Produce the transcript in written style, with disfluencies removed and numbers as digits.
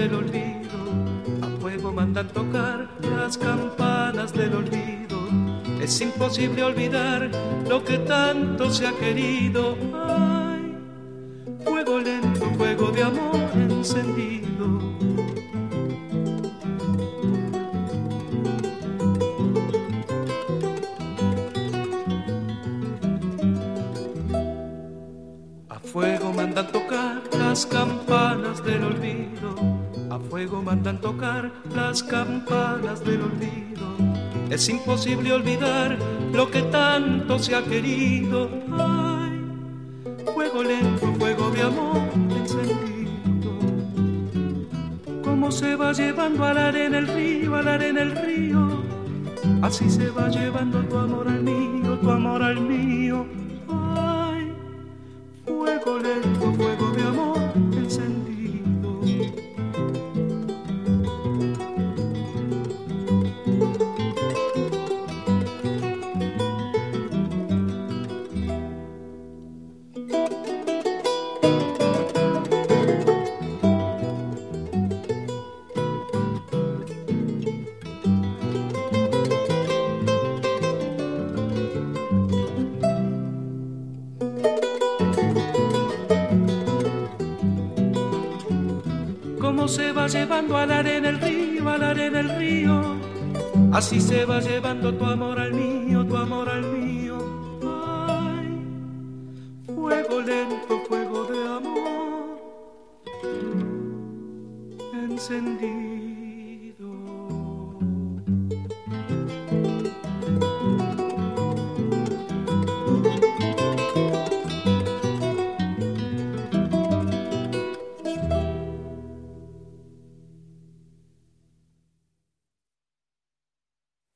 del olvido, a fuego mandan tocar las campanas del olvido. Es imposible olvidar lo que tanto se ha querido. Ay, fuego lento, fuego de amor encendido. A fuego mandan tocar las campanas del olvido, a fuego mandan tocar las campanas del olvido. Es imposible olvidar lo que tanto se ha querido. Ay, fuego lento, fuego de amor encendido. Como se va llevando a la arena el río, a la arena el río, así se va llevando tu amor al mío, tu amor al mío. Ay, fuego lento, fuego de amor encendido. Como se va llevando a la arena el río, a la arena el río, así se va llevando tu amor al mío, tu amor al mío. Ay, fuego lento, fuego de amor encendido.